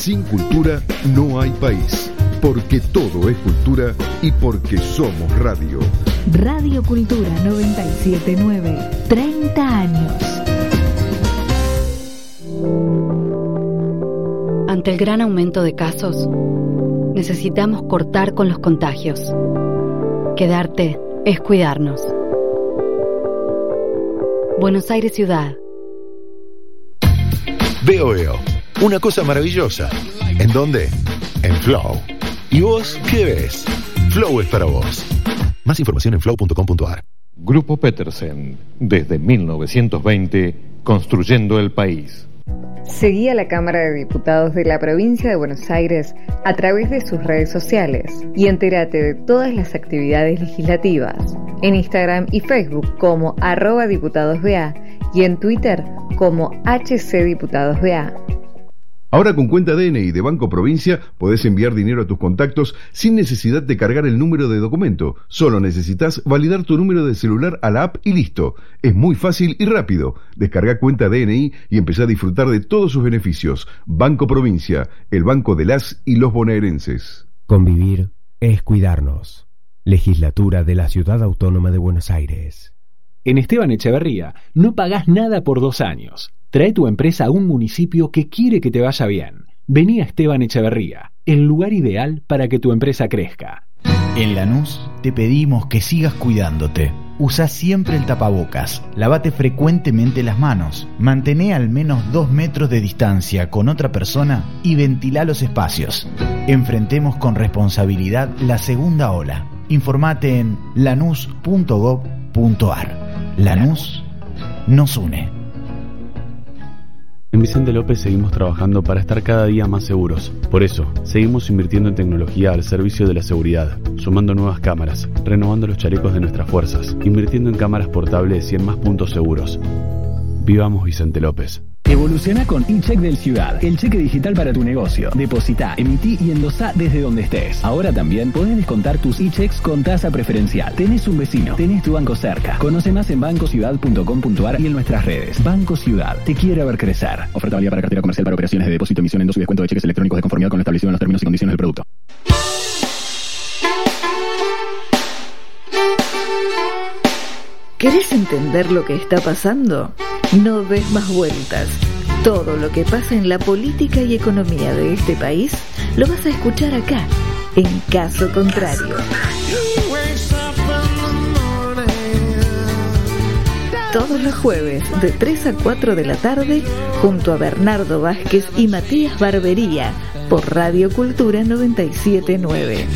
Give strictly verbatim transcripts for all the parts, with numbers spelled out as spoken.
Sin cultura no hay país, porque todo es cultura y porque somos radio. Radio Cultura noventa y siete punto nueve, treinta años. Ante el gran aumento de casos, necesitamos cortar con los contagios. Quedarte es cuidarnos. Buenos Aires Ciudad. Veo Veo, una cosa maravillosa. ¿En dónde? En Flow. ¿Y vos qué ves? Flow es para vos. Más información en flow punto com punto a r. Grupo Petersen, desde mil novecientos veinte, construyendo el país. Seguí a la Cámara de Diputados de la Provincia de Buenos Aires a través de sus redes sociales y entérate de todas las actividades legislativas en Instagram y Facebook como arroba diputadosba y en Twitter como hcdiputadosba. Ahora con cuenta D N I de Banco Provincia podés enviar dinero a tus contactos sin necesidad de cargar el número de documento. Solo necesitas validar tu número de celular a la app y listo. Es muy fácil y rápido. Descarga cuenta D N I y empezá a disfrutar de todos sus beneficios. Banco Provincia, el banco de las y los bonaerenses. Convivir es cuidarnos. Legislatura de la Ciudad Autónoma de Buenos Aires. En Esteban Echeverría no pagás nada por dos años. Trae tu empresa a un municipio que quiere que te vaya bien. Vení a Esteban Echeverría, el lugar ideal para que tu empresa crezca. En Lanús te pedimos que sigas cuidándote. Usa siempre el tapabocas, lavate frecuentemente las manos, mantené al menos dos metros de distancia con otra persona y ventilá los espacios. Enfrentemos con responsabilidad la segunda ola. Informate en lanús punto gob punto a r. Lanús nos une. En Vicente López seguimos trabajando para estar cada día más seguros. Por eso, seguimos invirtiendo en tecnología al servicio de la seguridad, sumando nuevas cámaras, renovando los chalecos de nuestras fuerzas, invirtiendo en cámaras portables y en más puntos seguros. Vivamos Vicente López. Evoluciona con eCheck del Ciudad, el cheque digital para tu negocio. Depositá, emití y endosá desde donde estés. Ahora también podés descontar tus eChecks con tasa preferencial. Tenés un vecino, tenés tu banco cerca. Conoce más en banco ciudad punto com punto a r y en nuestras redes. Banco Ciudad, te quiere ver crecer. Oferta válida para cartera comercial para operaciones de depósito, emisión, endoso y descuento de cheques electrónicos de conformidad con lo establecido en los términos y condiciones del producto. ¿Querés entender lo que está pasando? No des más vueltas. Todo lo que pasa en la política y economía de este país lo vas a escuchar acá, en Caso Contrario. Todos los jueves de tres a cuatro de la tarde, junto a Bernardo Vázquez y Matías Barbería, por Radio Cultura noventa y siete punto nueve.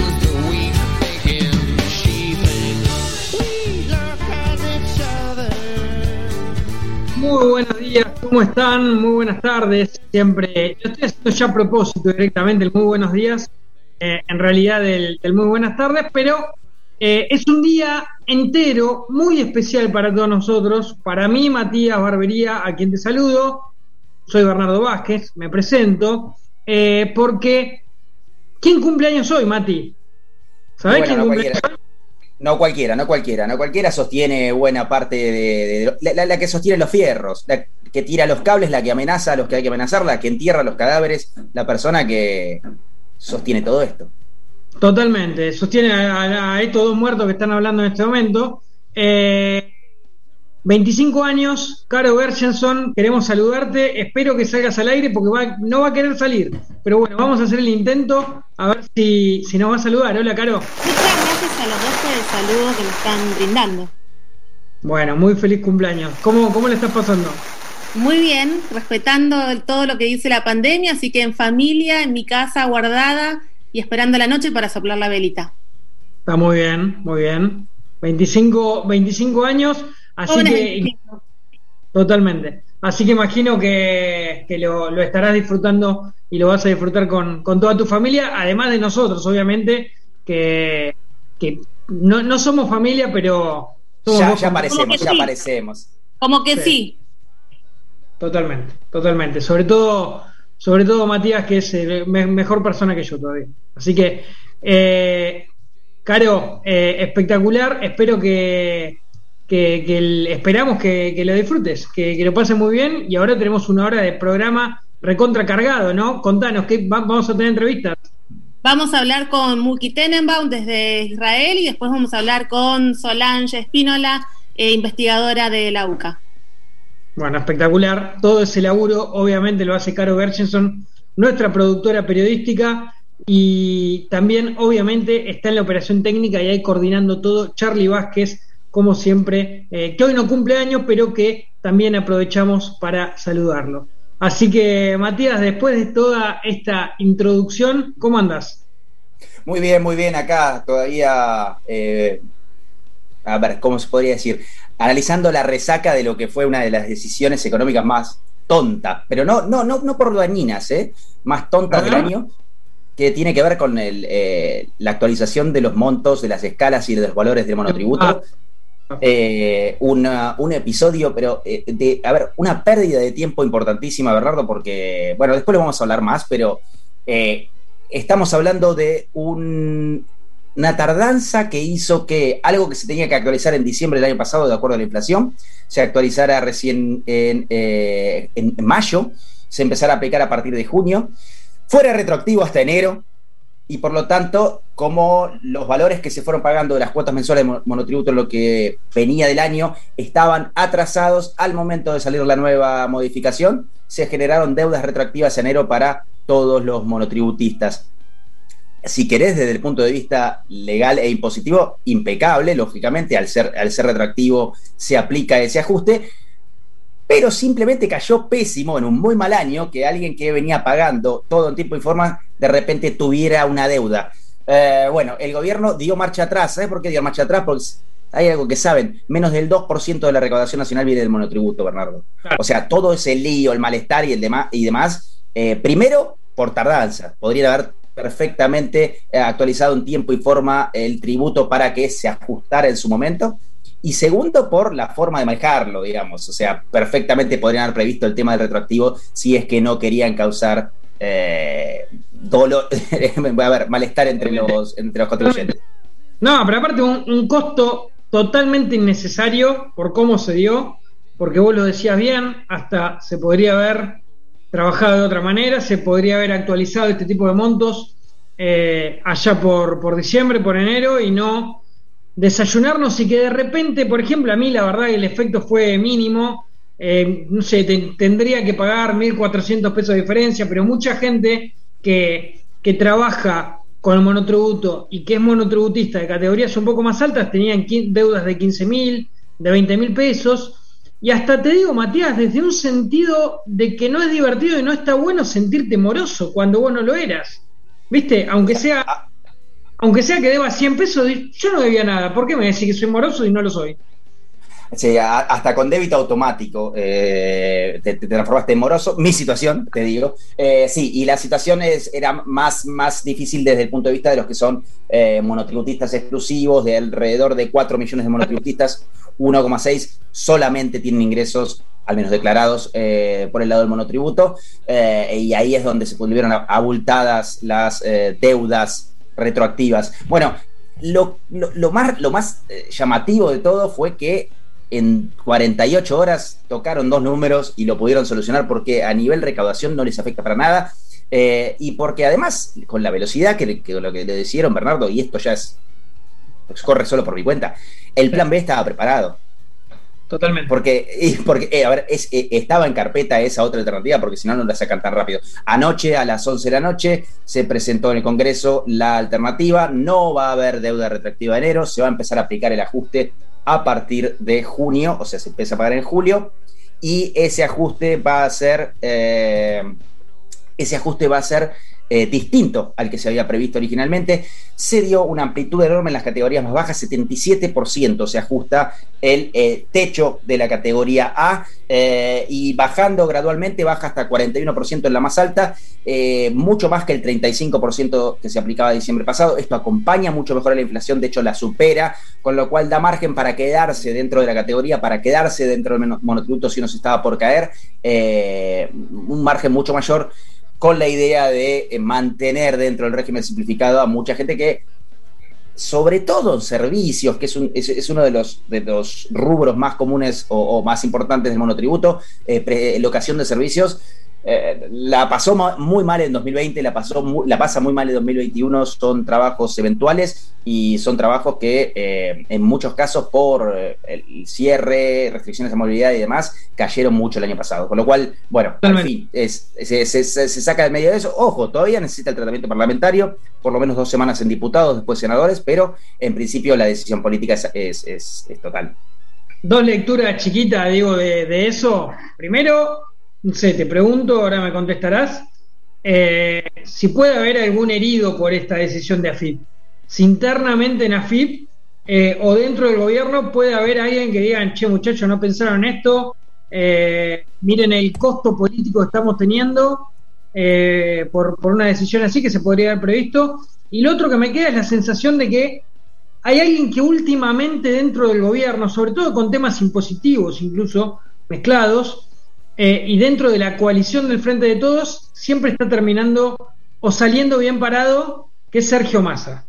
Muy buenos días, ¿cómo están? Muy buenas tardes. Siempre, yo estoy haciendo ya a propósito directamente el muy buenos días, eh, en realidad del, del muy buenas tardes, pero eh, es un día entero muy especial para todos nosotros. Para mí, Matías Barbería, a quien te saludo, soy Bernardo Vázquez, me presento, eh, porque ¿quién cumple años hoy, Mati? ¿Sabés bueno, quién no cumple cualquiera. años hoy? No cualquiera, no cualquiera, no cualquiera sostiene buena parte de, de, de la, la, la que sostiene los fierros, la que tira los cables, la que amenaza a los que hay que amenazar, la que entierra los cadáveres, la persona que sostiene todo esto. Totalmente, sostiene a, a, a estos dos muertos que están hablando en este momento. Eh, veinticinco años, Caro Gershenson, queremos saludarte, espero que salgas al aire porque va, no va a querer salir, pero bueno, vamos a hacer el intento, a ver si, si nos va a saludar. Hola, Caro. A los dos por el saludo que me están brindando. Bueno, muy feliz cumpleaños. ¿Cómo, cómo le estás pasando? Muy bien, respetando todo lo que dice la pandemia, así que en familia, en mi casa, guardada y esperando la noche para soplar la velita. Está muy bien, muy bien. veinticinco, veinticinco años, así Pobre que... veinticinco. Totalmente. Así que imagino que, que lo, lo estarás disfrutando y lo vas a disfrutar con, con toda tu familia, además de nosotros, obviamente, que... que no, no somos familia, pero somos ya, ya aparecemos, ya sí. aparecemos. Como que sí. sí. Totalmente, totalmente. Sobre todo, sobre todo Matías, que es el me, mejor persona que yo todavía. Así que, eh, Caro, eh, espectacular. Espero que, que, que el, esperamos que, que lo disfrutes, que, que lo pases muy bien. Y ahora tenemos una hora de programa recontra cargado, ¿no? Contanos, ¿qué va, vamos a tener entrevistas? Vamos a hablar con Muki Tenenbaum desde Israel y después vamos a hablar con Solange Espínola, eh, investigadora de la U C A. Bueno, espectacular. Todo ese laburo obviamente lo hace Caro Gershenson, nuestra productora periodística, y también obviamente está en la operación técnica y ahí coordinando todo Charlie Vázquez, como siempre, eh, que hoy no cumple años, pero que también aprovechamos para saludarlo. Así que, Matías, después de toda esta introducción, ¿cómo andás? Muy bien, muy bien, acá todavía, eh, a ver, ¿cómo se podría decir? Analizando la resaca de lo que fue una de las decisiones económicas más tontas, pero no, no, no, no por dañinas, ¿eh? Más tontas del año, que tiene que ver con el, eh, la actualización de los montos, de las escalas y de los valores del monotributo. Eh, una, un episodio, pero eh, de, a ver, una pérdida de tiempo importantísima, Bernardo, porque, bueno, después lo vamos a hablar más, pero eh, estamos hablando de un, una tardanza que hizo que algo que se tenía que actualizar en diciembre del año pasado, de acuerdo a la inflación, se actualizara recién en, eh, en mayo, se empezara a aplicar a partir de junio, fuera retroactivo hasta enero. Y por lo tanto, como los valores que se fueron pagando de las cuotas mensuales de monotributo en lo que venía del año estaban atrasados al momento de salir la nueva modificación, se generaron deudas retroactivas en enero para todos los monotributistas. Si querés, desde el punto de vista legal e impositivo, impecable, lógicamente, al ser, al ser retroactivo se aplica ese ajuste, pero simplemente cayó pésimo en un muy mal año que alguien que venía pagando todo en tiempo y forma de repente tuviera una deuda. Eh, bueno, el gobierno dio marcha atrás. ¿Sabes por qué dio marcha atrás? Porque hay algo que saben, menos del dos por ciento de la recaudación nacional viene del monotributo, Bernardo. Claro. O sea, todo ese lío, el malestar y, el dema- y demás, eh, primero por tardanza. Podrían haber perfectamente eh, actualizado en tiempo y forma el tributo para que se ajustara en su momento. Y segundo, por la forma de manejarlo, digamos. O sea, perfectamente podrían haber previsto el tema del retroactivo si es que no querían causar eh, dolor, a ver, malestar entre los, entre los contribuyentes. No, pero aparte un, un costo totalmente innecesario por cómo se dio, porque vos lo decías bien, hasta se podría haber trabajado de otra manera, se podría haber actualizado este tipo de montos eh, allá por, por diciembre, por enero, y no desayunarnos y que de repente, por ejemplo, a mí la verdad que el efecto fue mínimo, eh, no sé, te, tendría que pagar mil cuatrocientos pesos de diferencia, pero mucha gente que, que trabaja con el monotributo y que es monotributista de categorías un poco más altas tenían deudas de quince mil, de veinte mil pesos, y hasta te digo, Matías, desde un sentido de que no es divertido y no está bueno sentirte moroso cuando vos no lo eras, ¿viste? Aunque sea... Aunque sea que deba cien pesos, yo no debía nada. ¿Por qué me decís que soy moroso y no lo soy? Sí, a, hasta con débito automático eh, te, te transformaste en moroso. Mi situación, te digo. Eh, sí, y la situación es, era más, más difícil desde el punto de vista de los que son eh, monotributistas exclusivos, de alrededor de cuatro millones de monotributistas, uno coma seis solamente tienen ingresos, al menos declarados, eh, por el lado del monotributo. Eh, y ahí es donde se volvieron abultadas las eh, deudas retroactivas. Bueno, lo, lo, lo más, lo más eh, llamativo de todo fue que en cuarenta y ocho horas tocaron dos números y lo pudieron solucionar porque a nivel recaudación no les afecta para nada, eh, y porque además con la velocidad que, que lo que le decían, Bernardo, y esto ya es pues corre solo por mi cuenta, el plan B estaba preparado. Totalmente. Porque, porque eh, a ver, es, eh, estaba en carpeta esa otra alternativa, porque si no, no la sacan tan rápido. Anoche, a las once de la noche, se presentó en el Congreso la alternativa. No va a haber deuda retroactiva de enero, se va a empezar a aplicar el ajuste a partir de junio, o sea, se empieza a pagar en julio, y ese ajuste va a ser, eh, ese ajuste va a ser Eh, distinto al que se había previsto originalmente. Se dio una amplitud enorme en las categorías más bajas, setenta y siete por ciento se ajusta el eh, techo de la categoría A, eh, y bajando gradualmente baja hasta cuarenta y uno por ciento en la más alta, eh, mucho más que el treinta y cinco por ciento que se aplicaba diciembre pasado. Esto acompaña mucho mejor a la inflación, de hecho la supera, con lo cual da margen para quedarse dentro de la categoría, para quedarse dentro del monotributo si uno se estaba por caer, eh, un margen mucho mayor, con la idea de mantener dentro del régimen simplificado a mucha gente que, sobre todo en servicios, que es, un, es, es uno de los, de los rubros más comunes o, o más importantes del monotributo, eh, pre, locación de servicios, eh, la pasó ma- muy mal en dos mil veinte, la, pasó muy, la pasa muy mal en dos mil veintiuno, son trabajos eventuales y son trabajos que eh, en muchos casos por eh, el cierre, restricciones de movilidad y demás, cayeron mucho el año pasado, con lo cual, bueno, al fin, es, se, se, se, se saca del medio de eso. Ojo, todavía necesita el tratamiento parlamentario, por lo menos dos semanas en diputados, después senadores, pero en principio la decisión política es, es, es, es total. Dos lecturas chiquitas, digo, de, de eso. Primero, no sé, te pregunto, ahora me contestarás, eh, si puede haber algún herido por esta decisión de A F I P. Si internamente en A F I P eh, o dentro del gobierno puede haber alguien que digan, che, muchachos, no pensaron esto, eh, miren el costo político que estamos teniendo eh, por, por una decisión así que se podría haber previsto. Y lo otro que me queda es la sensación de que hay alguien que últimamente dentro del gobierno, sobre todo con temas impositivos incluso mezclados, eh, y dentro de la coalición del Frente de Todos, siempre está terminando o saliendo bien parado, que es Sergio Massa.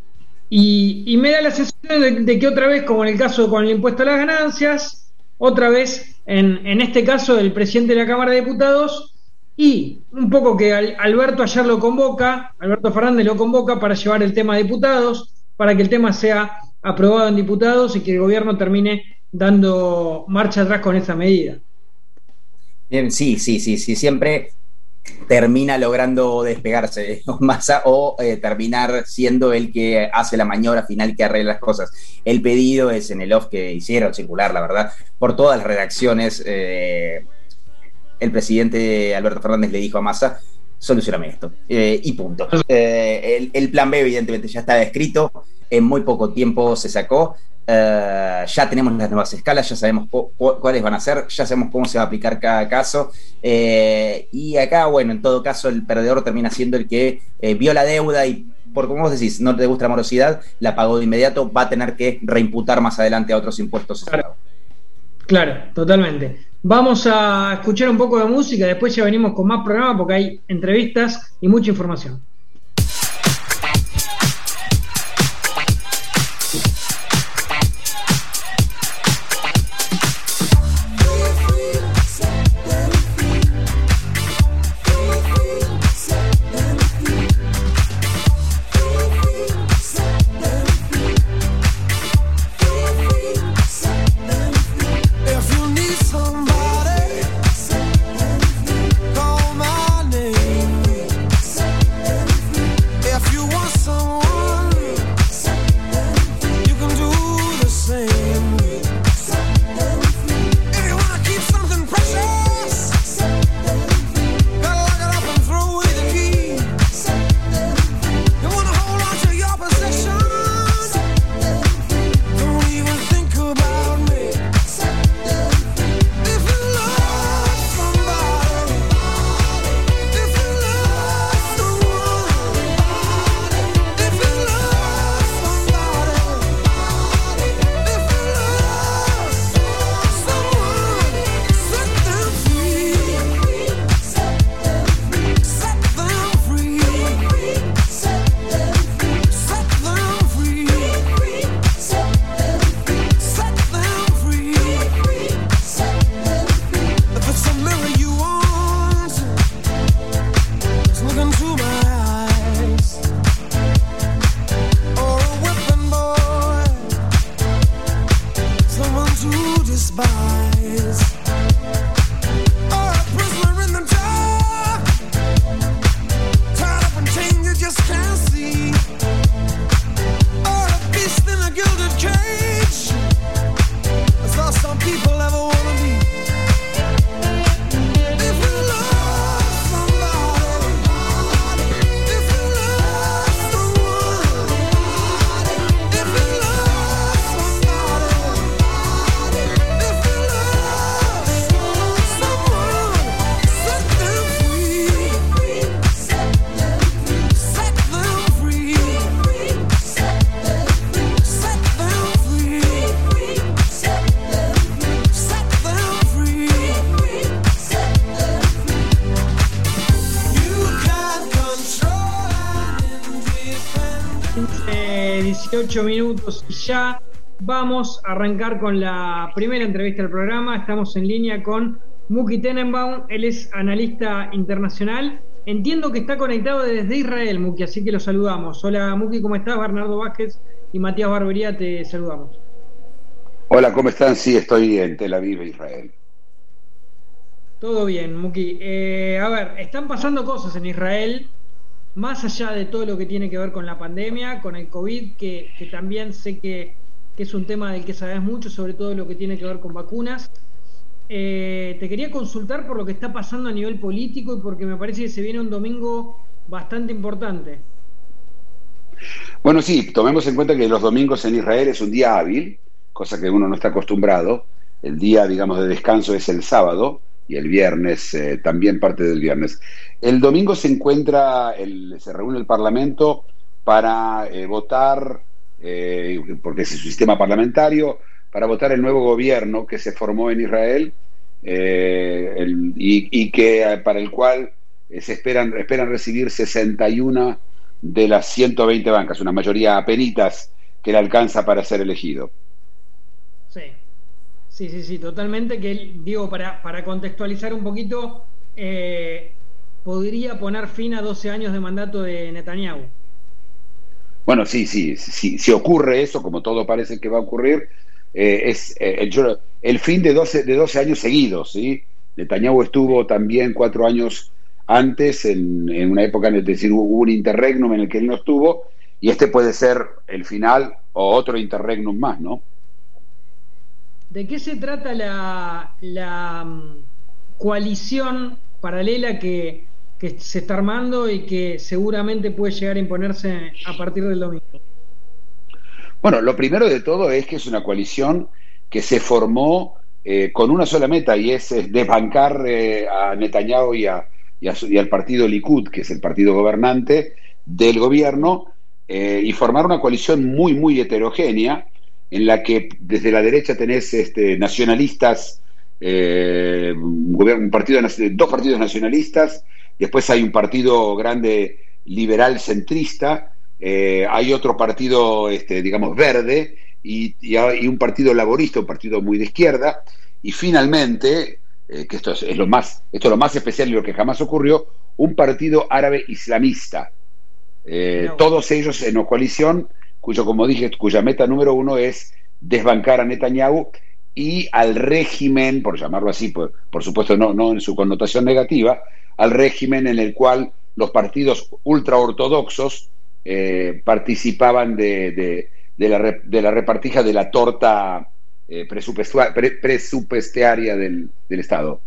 Y, y me da la sensación de, de que otra vez, como en el caso con el impuesto a las ganancias, otra vez, en, en este caso, el presidente de la Cámara de Diputados, y un poco que al, Alberto ayer lo convoca, Alberto Fernández lo convoca para llevar el tema a diputados, para que el tema sea aprobado en diputados y que el gobierno termine dando marcha atrás con esa medida. Bien, sí, sí, sí, sí, siempre termina logrando despegarse de Massa o eh, terminar siendo el que hace la maniobra final que arregla las cosas. El pedido es en el off que hicieron circular, la verdad, por todas las redacciones. Eh, el presidente Alberto Fernández le dijo a Massa, solucioname esto, eh, y punto. Eh, el, el plan B evidentemente ya estaba escrito, en muy poco tiempo se sacó, uh, ya tenemos las nuevas escalas, ya sabemos cu- cu- cuáles van a ser, ya sabemos cómo se va a aplicar cada caso, eh, y acá, bueno, en todo caso el perdedor termina siendo el que eh, vio la deuda y, por como vos decís, no te gusta la morosidad, la pagó de inmediato, va a tener que reimputar más adelante a otros impuestos. Claro, claro, totalmente. Vamos a escuchar un poco de música, después ya venimos con más programa porque hay entrevistas y mucha información. dieciocho minutos y ya vamos a arrancar con la primera entrevista del programa. Estamos en línea con Muki Tenenbaum, él es analista internacional. Entiendo que está conectado desde Israel, Muki, así que lo saludamos. Hola Muki, ¿cómo estás? Bernardo Vázquez y Matías Barbería, te saludamos. Hola, ¿cómo están? Sí, estoy en Tel Aviv, Israel. Todo bien, Muki. Eh, a ver, están pasando cosas en Israel, más allá de todo lo que tiene que ver con la pandemia, con el COVID, que, que también sé que, que es un tema del que sabes mucho, sobre todo lo que tiene que ver con vacunas. Eh, te quería consultar por lo que está pasando a nivel político y porque me parece que se viene un domingo bastante importante. Bueno, sí, tomemos en cuenta que los domingos en Israel es un día hábil, cosa que uno no está acostumbrado. El día, digamos, de descanso es el sábado, y el viernes, eh, también parte del viernes. El domingo se encuentra, el, se reúne el Parlamento para eh, votar, eh, porque es su sistema parlamentario, para votar el nuevo gobierno que se formó en Israel eh, el, y, y que para el cual eh, se esperan, esperan recibir sesenta y una de las ciento veinte bancas, una mayoría apenitas que le alcanza para ser elegido. Sí. Sí, sí, sí, totalmente, que digo, para, para contextualizar un poquito, eh, podría poner fin a doce años de mandato de Netanyahu. Bueno, sí, sí, sí, si ocurre eso, como todo parece que va a ocurrir, eh, es eh, el, el fin de doce, de doce años seguidos, ¿sí? Netanyahu estuvo también cuatro años antes, en, en una época, es decir, hubo un interregnum en el que él no estuvo, y este puede ser el final o otro interregnum más, ¿no? ¿De qué se trata la, la um, coalición paralela que, que se está armando y que seguramente puede llegar a imponerse a partir del domingo? Bueno, lo primero de todo es que es una coalición que se formó eh, con una sola meta, y es, es desbancar eh, a Netanyahu y, a, y, a, y al partido Likud, que es el partido gobernante del gobierno, eh, y formar una coalición muy, muy heterogénea, en la que desde la derecha tenés este, nacionalistas, eh, un, gobierno, un partido, dos partidos nacionalistas, después hay un partido grande liberal centrista, eh, hay otro partido, este, digamos, verde, y, y, y un partido laborista, un partido muy de izquierda, y finalmente, eh, que esto es, es lo más, esto es lo más especial y lo que jamás ocurrió, un partido árabe islamista. Eh, no. Todos ellos en una coalición cuyo, como dije, cuya meta número uno es desbancar a Netanyahu y al régimen, por llamarlo así, por, por supuesto no, no en su connotación negativa, al régimen en el cual los partidos ultraortodoxos eh, participaban de, de, de, la, de la repartija de la torta eh, presupuestua, pre, presupuestaria del, del Estado.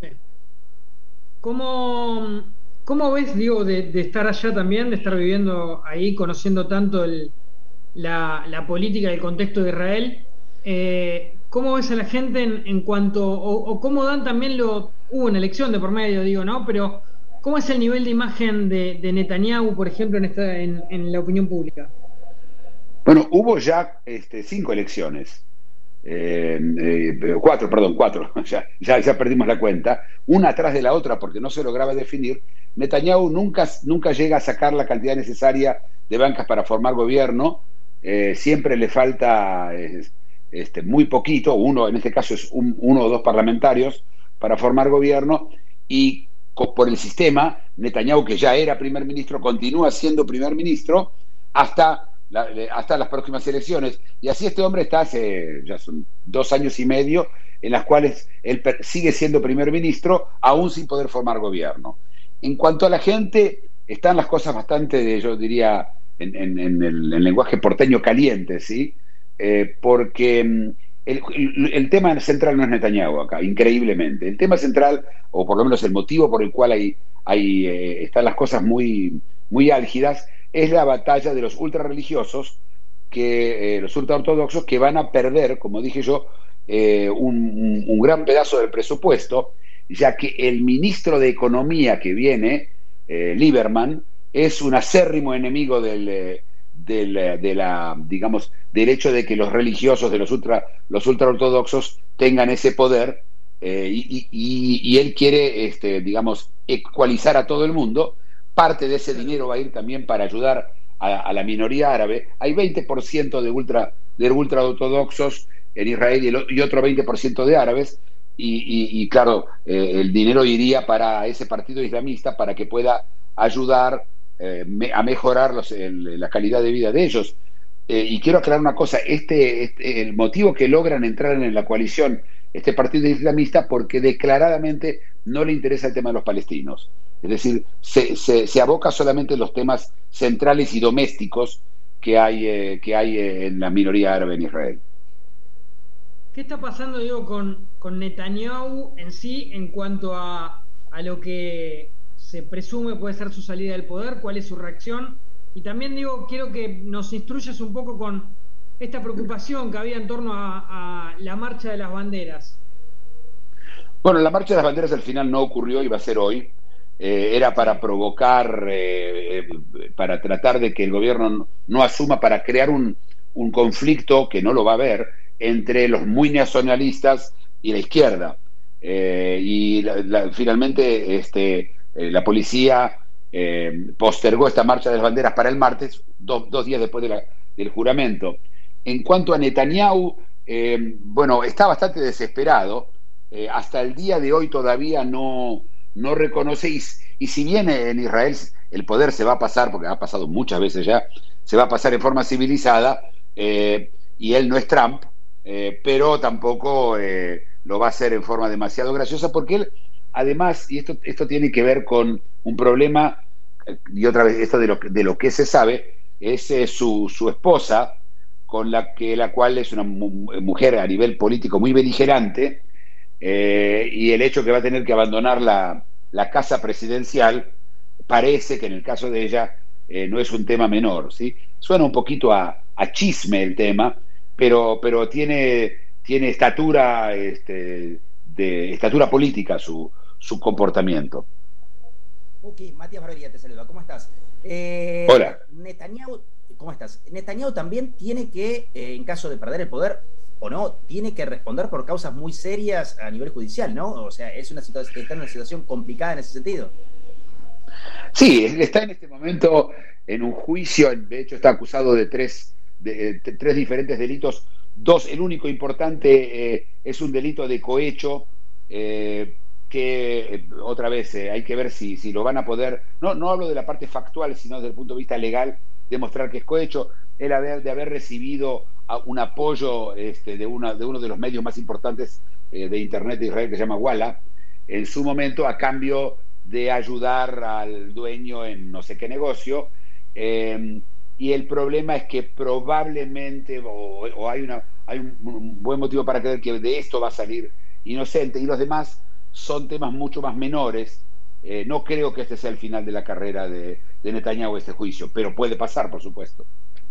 ¿Cómo, cómo ves, digo, de, de estar allá también, de estar viviendo ahí, conociendo tanto el La, la política y el contexto de Israel, eh, ¿cómo ves a la gente en, en cuanto, o, o cómo dan también lo, hubo una elección de por medio, digo, ¿no? Pero ¿cómo es el nivel de imagen de, de Netanyahu, por ejemplo, en esta, en, en la opinión pública? Bueno, hubo ya este, cinco elecciones, eh, eh, cuatro, perdón, cuatro, ya, ya, ya perdimos la cuenta, una atrás de la otra porque no se lograba definir. Netanyahu nunca, nunca llega a sacar la cantidad necesaria de bancas para formar gobierno. Eh, siempre le falta eh, este, muy poquito, uno en este caso es un, uno o dos parlamentarios para formar gobierno, y co- por el sistema, Netanyahu, que ya era primer ministro, continúa siendo primer ministro hasta, la, hasta las próximas elecciones, y así este hombre está hace ya son dos años y medio en las cuales él per- sigue siendo primer ministro aún sin poder formar gobierno. En cuanto a la gente, están las cosas bastante, yo diría, En, en, en, el, en el lenguaje porteño caliente, ¿sí? Eh, porque el, el, el tema central no es Netanyahu acá, increíblemente. El tema central, o por lo menos el motivo por el cual hay, hay, eh, están las cosas muy, muy álgidas, es la batalla de los ultrarreligiosos, que, eh, los ultraortodoxos, que van a perder, como dije yo, eh, un, un, un gran pedazo del presupuesto, ya que el ministro de Economía que viene, eh, Lieberman, es un acérrimo enemigo del, del, de la, digamos, del hecho de que los religiosos de los ultra, los ultraortodoxos tengan ese poder, eh, y, y, y él quiere, este, digamos, ecualizar a todo el mundo. Parte de ese dinero va a ir también para ayudar a, a la minoría árabe. Hay veinte por ciento de ultra de ultraortodoxos en Israel y, el, y otro veinte por ciento de árabes, y, y, y claro, eh, el dinero iría para ese partido islamista para que pueda ayudar eh, me, a mejorar los, el, la calidad de vida de ellos. Eh, y quiero aclarar una cosa, este, este, el motivo que logran entrar en la coalición este partido islamista porque declaradamente no le interesa el tema de los palestinos. Es decir, se, se, se aboca solamente en los temas centrales y domésticos que hay, eh, que hay en la minoría árabe en Israel. ¿Qué está pasando, digo, con, con Netanyahu en sí en cuanto a, a lo que se presume puede ser su salida del poder? ¿Cuál es su reacción? Y también, digo, quiero que nos instruyas un poco con esta preocupación que había en torno a, a la marcha de las banderas. Bueno, la marcha de las banderas al final no ocurrió, iba a ser hoy. Eh, era para provocar, eh, eh, para tratar de que el gobierno no, no asuma, para crear un, un conflicto, que no lo va a haber, entre los muy nacionalistas y la izquierda. Eh, y la, la, finalmente este, eh, la policía eh, postergó esta marcha de las banderas para el martes, do, dos días después de la, del juramento. En cuanto a Netanyahu, eh, bueno, está bastante desesperado. Eh, hasta el día de hoy todavía no, no reconoce, y, y si bien en Israel el poder se va a pasar, porque ha pasado muchas veces ya, se va a pasar en forma civilizada, eh, y él no es Trump, eh, pero tampoco eh, lo va a hacer en forma demasiado graciosa, porque él, además, y esto, esto tiene que ver con un problema, y otra vez, esto de lo, de lo que se sabe, es eh, su, su esposa, con la, que, la cual es una mu mujer a nivel político muy beligerante, eh, y el hecho que va a tener que abandonar la, la casa presidencial, parece que en el caso de ella eh, no es un tema menor, ¿sí? Suena un poquito a, a chisme el tema, pero, pero tiene, tiene estatura, este, de, estatura política su, su comportamiento. Ok, Matías Barbería te saluda, ¿cómo estás? Eh, Hola. Netanyahu, ¿cómo estás? Netanyahu también tiene que, eh, en caso de perder el poder o no, tiene que responder por causas muy serias a nivel judicial, ¿no? O sea, es una situación, está en una situación complicada en ese sentido. Sí, está en este momento en un juicio, de hecho está acusado de tres, de, de, tres diferentes delitos. Dos, el único importante eh, es un delito de cohecho, eh, que eh, otra vez eh, hay que ver si, si lo van a poder, no, no hablo de la parte factual, sino desde el punto de vista legal, demostrar que es cohecho. El haber, de haber recibido un apoyo este, de, una, de uno de los medios más importantes eh, de Internet de Israel, que se llama Walla, en su momento, a cambio de ayudar al dueño en no sé qué negocio, eh, y el problema es que probablemente, o, o hay, una, hay un, un buen motivo para creer que de esto va a salir inocente, y los demás son temas mucho más menores. Eh, no creo que este sea el final de la carrera de, de Netanyahu, este juicio, pero puede pasar, por supuesto.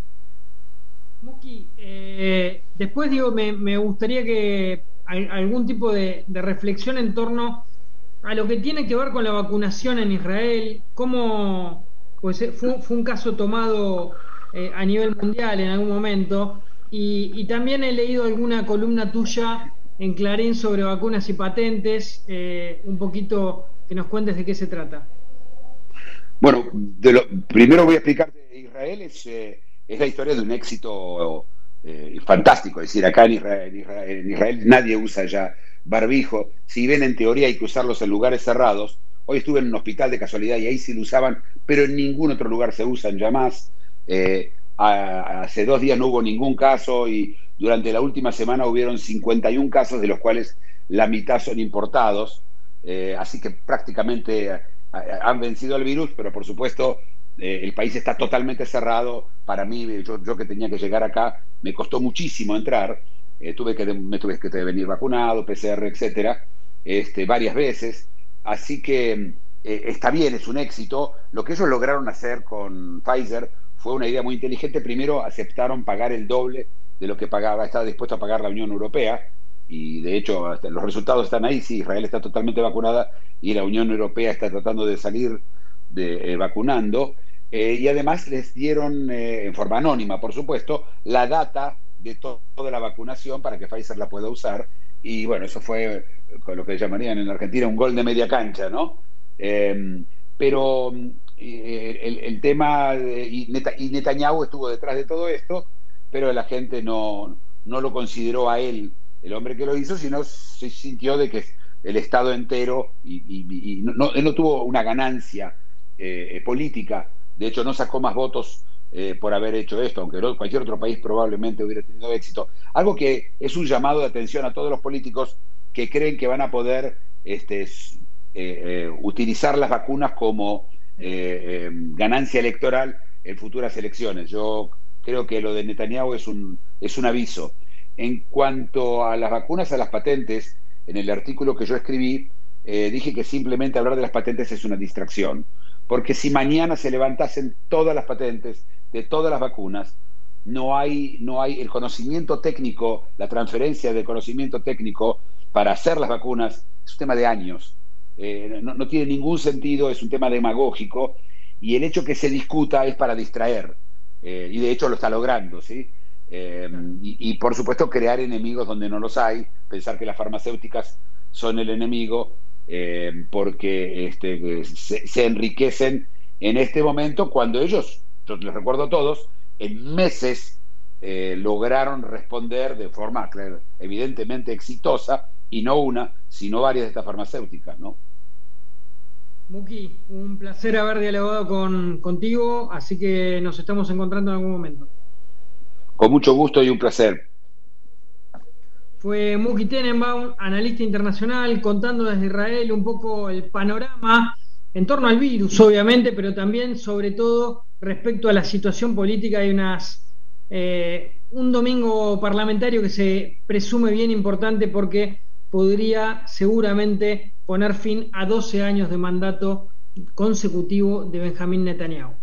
Muki, eh, después digo, me, me gustaría que hay algún tipo de, de reflexión en torno a lo que tiene que ver con la vacunación en Israel. Cómo, pues fue, fue un caso tomado eh, a nivel mundial en algún momento, y, y también he leído alguna columna tuya en Clarín sobre vacunas y patentes, eh, un poquito que nos cuentes de qué se trata. Bueno, de lo, primero voy a explicar de Israel, es, eh, es la historia de un éxito eh, fantástico. Es decir, acá en Israel, en, Israel, en Israel nadie usa ya barbijo. Si bien en teoría hay que usarlos en lugares cerrados, hoy estuve en un hospital de casualidad y ahí sí lo usaban, pero en ningún otro lugar se usan ya más. Eh, a, hace dos días no hubo ningún caso, y durante la última semana hubieron cincuenta y un casos, de los cuales la mitad son importados, eh, así que prácticamente han vencido el virus, pero por supuesto eh, el país está totalmente cerrado. Para mí, yo, yo que tenía que llegar acá, me costó muchísimo entrar, eh, tuve que, me tuve que venir vacunado, P C R, etcétera, este, varias veces, así que eh, está bien, es un éxito. Lo que ellos lograron hacer con Pfizer fue una idea muy inteligente. Primero aceptaron pagar el doble de lo que pagaba, estaba dispuesto a pagar la Unión Europea, y de hecho hasta los resultados están ahí. Sí, Israel está totalmente vacunada y la Unión Europea está tratando de salir de, eh, vacunando, eh, y además les dieron eh, en forma anónima, por supuesto, la data de to toda la vacunación para que Pfizer la pueda usar. Y bueno, eso fue con lo que llamarían en Argentina un gol de media cancha, ¿no? Eh, pero eh, el, el tema de, y, Net y Netanyahu estuvo detrás de todo esto, pero la gente no, no lo consideró a él el hombre que lo hizo, sino se sintió de que el Estado entero, y, y, y no, él no tuvo una ganancia eh, política, de hecho no sacó más votos eh, por haber hecho esto, aunque no, cualquier otro país probablemente hubiera tenido éxito. Algo que es un llamado de atención a todos los políticos que creen que van a poder este, eh, eh, utilizar las vacunas como eh, eh, ganancia electoral en futuras elecciones. Yo creo que lo de Netanyahu es un, es un aviso. En cuanto a las vacunas, a las patentes, en el artículo que yo escribí, eh, dije que simplemente hablar de las patentes es una distracción, porque si mañana se levantasen todas las patentes de todas las vacunas, no hay, no hay el conocimiento técnico, la transferencia de conocimiento técnico para hacer las vacunas, es un tema de años, eh, no, no tiene ningún sentido, es un tema demagógico, y el hecho que se discuta es para distraer, eh, y de hecho lo está logrando, ¿sí? Eh, y, y por supuesto crear enemigos donde no los hay, pensar que las farmacéuticas son el enemigo, eh, porque este, se, se enriquecen en este momento cuando ellos, yo les recuerdo a todos, en meses eh, lograron responder de forma claro, evidentemente exitosa, y no una, sino varias de estas farmacéuticas, ¿no? Muki, un placer haber dialogado con, contigo, así que nos estamos encontrando en algún momento. Con mucho gusto y un placer. Fue Muki Tenenbaum, analista internacional, contando desde Israel un poco el panorama en torno al virus, obviamente, pero también, sobre todo, respecto a la situación política. Hay unas, eh, un domingo parlamentario que se presume bien importante porque podría seguramente poner fin a doce años de mandato consecutivo de Benjamín Netanyahu.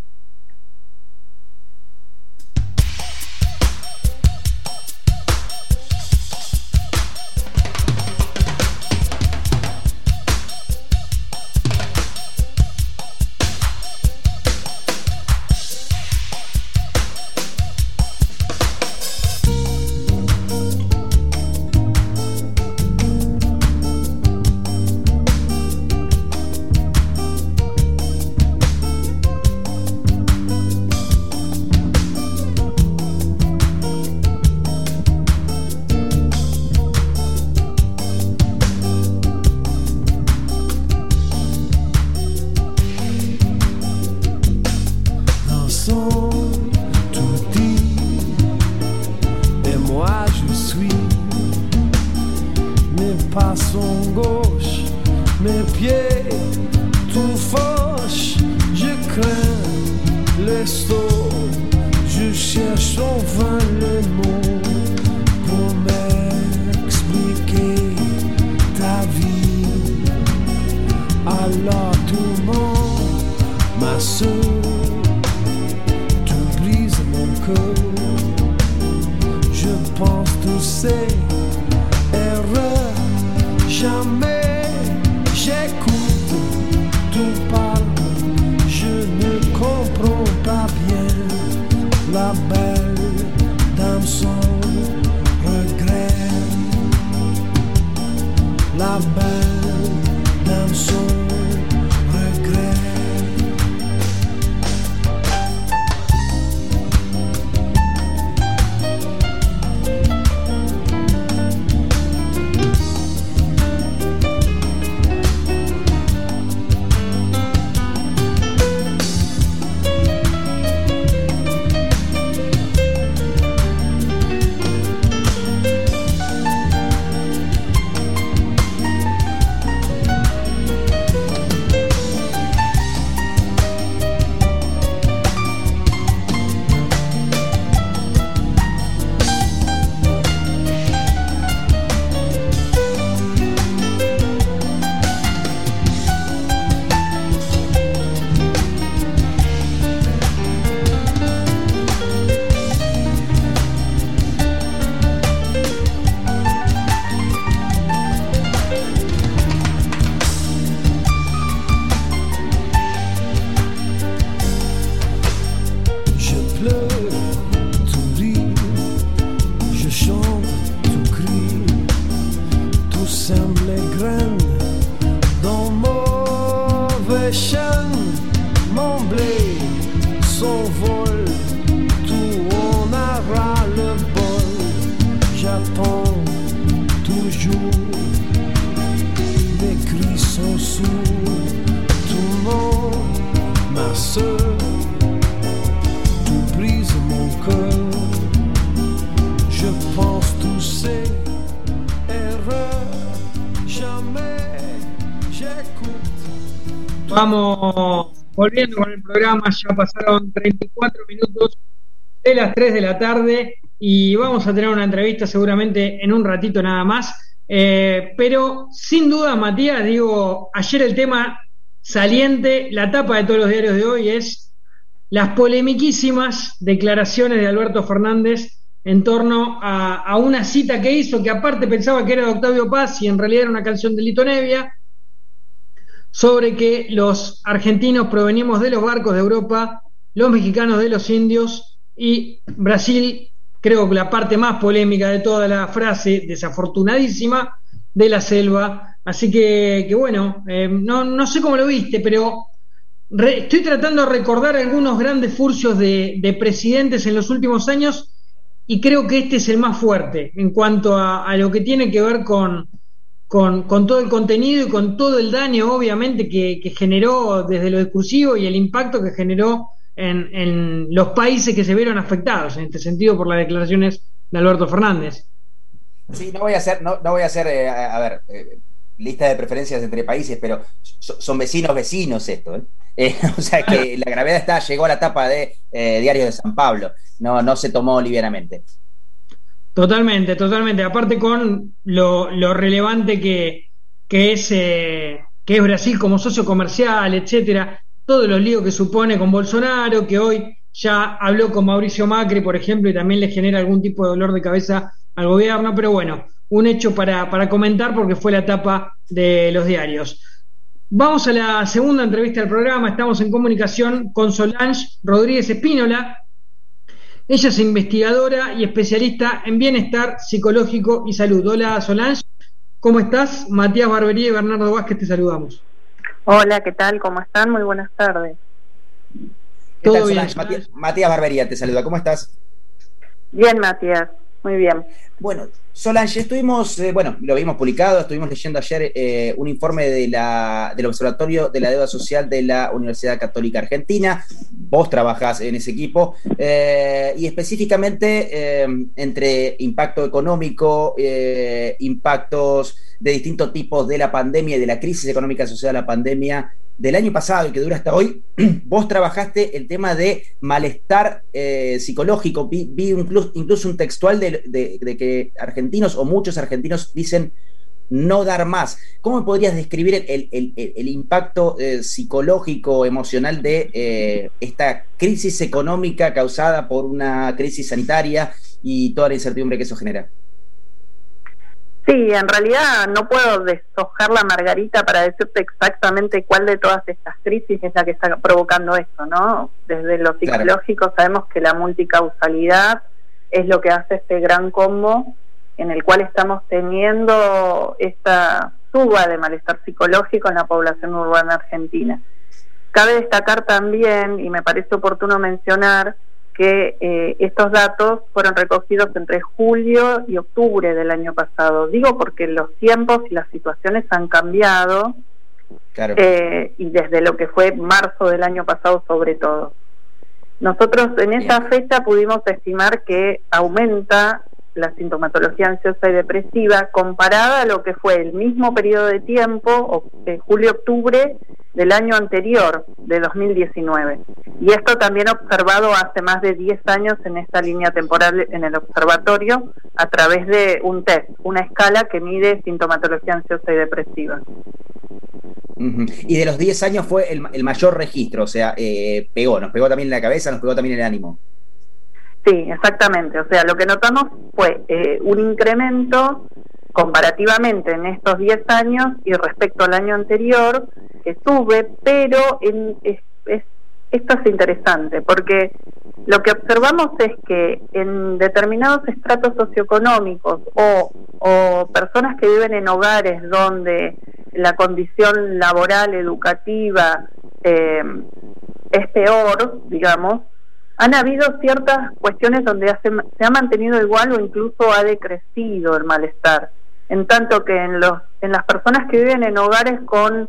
ma sœur, tu brises mon cœur. Je pense tous ces erreurs, jamais j'écoute. Vamos volviendo con el programa, ya pasaron treinta y cuatro minutos de las tres de la tarde y vamos a tener una entrevista seguramente en un ratito nada más. Eh, pero sin duda, Matías, digo, ayer el tema saliente, la tapa de todos los diarios de hoy es las polemiquísimas declaraciones de Alberto Fernández en torno a, a una cita que hizo, que aparte pensaba que era de Octavio Paz y en realidad era una canción de Lito Nevia, sobre que los argentinos provenimos de los barcos de Europa, los mexicanos de los indios y Brasil, creo que la parte más polémica de toda la frase, desafortunadísima, de la selva. Así que, que bueno, eh, no, no sé cómo lo viste, pero re, estoy tratando de recordar algunos grandes furcios de, de presidentes en los últimos años y creo que este es el más fuerte en cuanto a, a lo que tiene que ver con, con, con todo el contenido y con todo el daño, obviamente, que, que generó desde lo discursivo y el impacto que generó En, en los países que se vieron afectados en este sentido por las declaraciones de Alberto Fernández. Sí, no voy a hacer, no, no voy a hacer, eh, a, a ver, eh, lista de preferencias entre países, pero so, son vecinos vecinos esto, ¿eh? Eh, o sea que la gravedad está, llegó a la tapa de eh, Diario de San Pablo, no, no se tomó livianamente. Totalmente, totalmente. Aparte con lo, lo relevante que, que es eh, que es Brasil como socio comercial, etcétera. Todos los líos que supone con Bolsonaro, que hoy ya habló con Mauricio Macri, por ejemplo, y también le genera algún tipo de dolor de cabeza al gobierno, pero bueno, un hecho para, para comentar porque fue la tapa de los diarios. Vamos a la segunda entrevista del programa, estamos en comunicación con Solange Rodríguez Espínola. Ella es investigadora y especialista en bienestar psicológico y salud. Hola Solange, ¿cómo estás? Matías Barbería y Bernardo Vázquez te saludamos. Hola, ¿qué tal? ¿Cómo están? Muy buenas tardes. ¿Qué tal, Solange? Matías, Matías Barbería te saluda, ¿cómo estás? Bien, Matías, muy bien. Bueno, Solange, estuvimos, eh, bueno, lo vimos publicado, estuvimos leyendo ayer eh, un informe de la, del Observatorio de la Deuda Social de la Universidad Católica Argentina. Vos trabajás en ese equipo eh, y específicamente eh, entre impacto económico, eh, impactos de distintos tipos de la pandemia y de la crisis económica asociada a la pandemia del año pasado y que dura hasta hoy, vos trabajaste el tema de malestar eh, psicológico. Vi, vi incluso, incluso un textual de, de, de que argentinos o muchos argentinos dicen no dar más. ¿Cómo podrías describir el, el, el, el impacto eh, psicológico, emocional de eh, esta crisis económica causada por una crisis sanitaria y toda la incertidumbre que eso genera? Sí, en realidad no puedo deshojar la margarita para decirte exactamente cuál de todas estas crisis es la que está provocando esto, ¿no? Desde lo psicológico, claro, sabemos que la multicausalidad es lo que hace este gran combo en el cual estamos teniendo esta suba de malestar psicológico en la población urbana argentina. Cabe destacar también, y me parece oportuno mencionar, que eh, estos datos fueron recogidos entre julio y octubre del año pasado. Digo porque los tiempos y las situaciones han cambiado, claro, eh, y desde lo que fue marzo del año pasado sobre todo. Nosotros en esa fecha pudimos estimar que aumenta la sintomatología ansiosa y depresiva comparada a lo que fue el mismo periodo de tiempo, eh, julio-octubre del año anterior, de dos mil diecinueve. Y esto también observado hace más de diez años en esta línea temporal en el observatorio a través de un test, una escala que mide sintomatología ansiosa y depresiva. Uh-huh. Y de los diez años fue el, el mayor registro, o sea, eh, pegó, nos pegó también en la cabeza, nos pegó también en el ánimo. Sí, exactamente. O sea, lo que notamos fue eh, un incremento comparativamente en estos diez años y respecto al año anterior que sube, pero en, es, es, esto es interesante porque lo que observamos es que en determinados estratos socioeconómicos o, o personas que viven en hogares donde la condición laboral, educativa eh, es peor, digamos, han habido ciertas cuestiones donde hace, se ha mantenido igual o incluso ha decrecido el malestar, en tanto que en los en las personas que viven en hogares con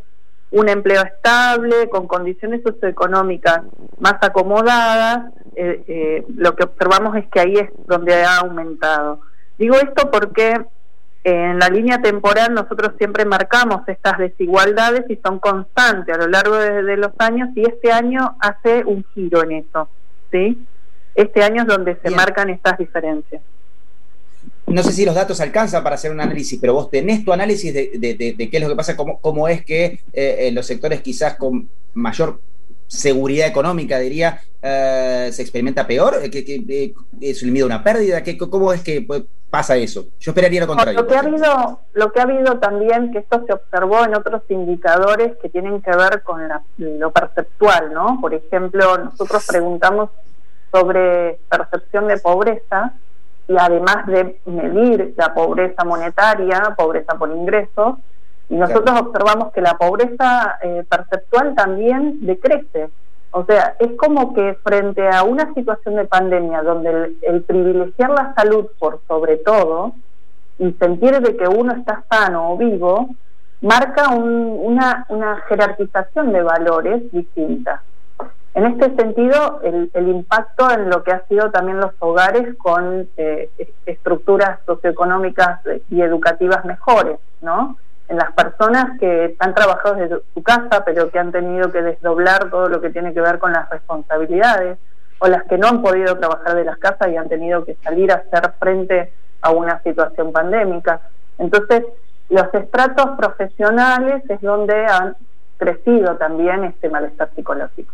un empleo estable, con condiciones socioeconómicas más acomodadas, eh, eh, lo que observamos es que ahí es donde ha aumentado. Digo esto porque en la línea temporal nosotros siempre marcamos estas desigualdades y son constantes a lo largo de, de los años, y este año hace un giro en eso, ¿sí? Este año es donde se Bien. marcan estas diferencias. No sé si los datos alcanzan para hacer un análisis, pero vos tenés tu análisis de, de, de, de qué es lo que pasa, cómo, cómo es que eh, en los sectores quizás con mayor seguridad económica, diría, eh, se experimenta peor, que, que, que eso limita una pérdida, que, ¿cómo es que pasa eso? Yo esperaría lo contrario. Lo que ha habido, lo que ha habido también, que esto se observó en otros indicadores que tienen que ver con la, lo perceptual, ¿no? Por ejemplo, nosotros preguntamos sobre percepción de pobreza, y además de medir la pobreza monetaria, pobreza por ingresos, y nosotros claro. observamos que la pobreza eh, perceptual también decrece. O sea, es como que frente a una situación de pandemia donde el, el privilegiar la salud por sobre todo y sentir de que uno está sano o vivo, marca un, una, una jerarquización de valores distinta. En este sentido, el, el impacto en lo que ha sido también los hogares con eh, estructuras socioeconómicas y educativas mejores, ¿no? En las personas que han trabajado desde su casa, pero que han tenido que desdoblar todo lo que tiene que ver con las responsabilidades, o las que no han podido trabajar de las casas y han tenido que salir a hacer frente a una situación pandémica. Entonces, los estratos profesionales es donde han crecido también este malestar psicológico.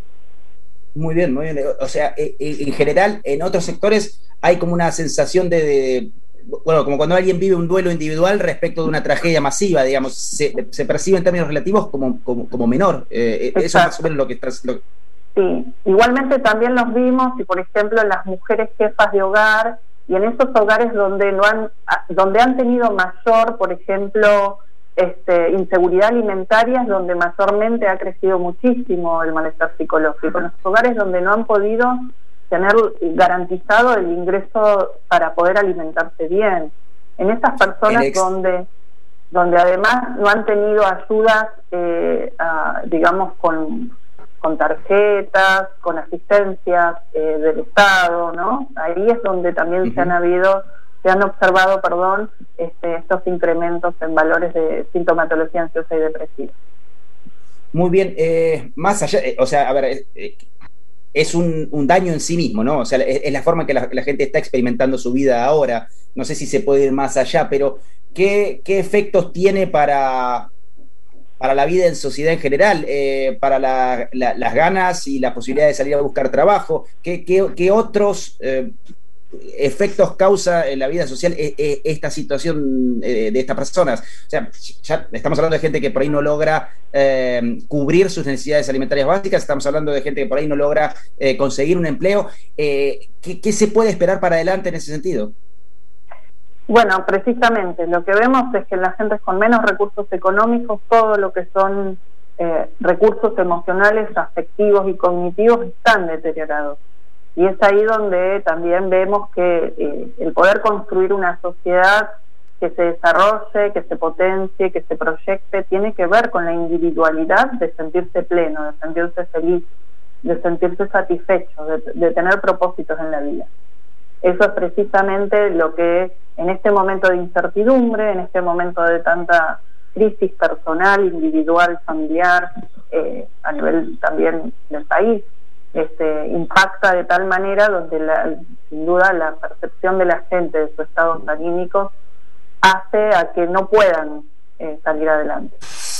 Muy bien, muy bien. O sea, en general, en otros sectores hay como una sensación de, de bueno, como cuando alguien vive un duelo individual respecto de una tragedia masiva, digamos, se, se percibe en términos relativos como, como, como menor. Eh, eso es más o menos lo que estás... Lo... Sí, igualmente también los vimos, y por ejemplo, en las mujeres jefas de hogar, y en esos hogares donde no han, donde han tenido mayor, por ejemplo, este, inseguridad alimentaria, es donde mayormente ha crecido muchísimo el malestar psicológico. En los hogares donde no han podido tener garantizado el ingreso para poder alimentarse bien. En esas personas ex... donde donde además no han tenido ayudas, eh, a, digamos, con, con tarjetas, con asistencias eh, del Estado, ¿no? Ahí es donde también uh-huh. se han habido, se han observado, perdón, este, estos incrementos en valores de sintomatología ansiosa y depresiva. Muy bien, eh, más allá, eh, o sea, a ver, eh, es un, un daño en sí mismo, ¿no? O sea, es, es la forma en que la, la gente está experimentando su vida ahora. No sé si se puede ir más allá, pero ¿qué, qué efectos tiene para, para la vida en sociedad en general? Eh, para la, la, las ganas y la posibilidad de salir a buscar trabajo. ¿Qué, qué, qué otros eh, efectos causa en la vida social eh, eh, esta situación eh, de estas personas? O sea, ya estamos hablando de gente que por ahí no logra eh, cubrir sus necesidades alimentarias básicas, estamos hablando de gente que por ahí no logra eh, conseguir un empleo. Eh, ¿qué, ¿Qué se puede esperar para adelante en ese sentido? Bueno, precisamente, lo que vemos es que la gente con menos recursos económicos, todo lo que son eh, recursos emocionales, afectivos y cognitivos están deteriorados. Y es ahí donde también vemos que eh, el poder construir una sociedad que se desarrolle, que se potencie, que se proyecte, tiene que ver con la individualidad de sentirse pleno, de sentirse feliz, de sentirse satisfecho, de, de tener propósitos en la vida. Eso es precisamente lo que en este momento de incertidumbre, en este momento de tanta crisis personal, individual, familiar, eh, a nivel también del país, este, impacta de tal manera donde la, sin duda la percepción de la gente de sus estados anímicos hace a que no puedan eh, salir adelante.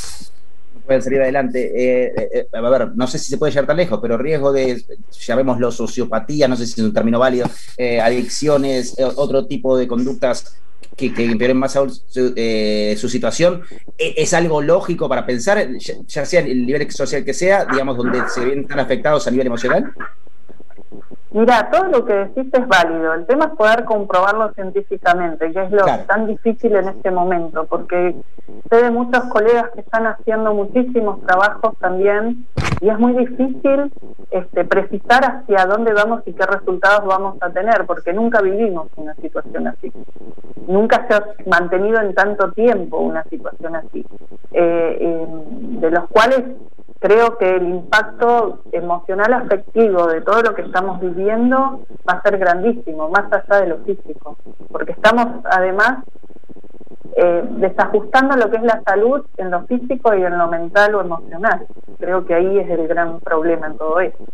No pueden salir adelante. Eh, eh, a ver, no sé si se puede llegar tan lejos, pero riesgo de, llamémoslo sociopatía, no sé si es un término válido, eh, adicciones, eh, otro tipo de conductas que, que empeoren más aún su, eh, su situación, ¿es algo lógico para pensar, ya, ya sea el nivel social que sea, digamos, donde se ven tan afectados a nivel emocional? Mira, todo lo que decís es válido. El tema es poder comprobarlo científicamente, que es lo claro. tan difícil en este momento, porque sé de muchos colegas que están haciendo muchísimos trabajos también, y es muy difícil este, precisar hacia dónde vamos y qué resultados vamos a tener, porque nunca vivimos una situación así. Nunca se ha mantenido en tanto tiempo una situación así, eh, eh, de los cuales creo que el impacto emocional afectivo de todo lo que estamos viviendo va a ser grandísimo, más allá de lo físico, porque estamos además eh, desajustando lo que es la salud en lo físico y en lo mental o emocional. Creo que ahí es el gran problema en todo esto.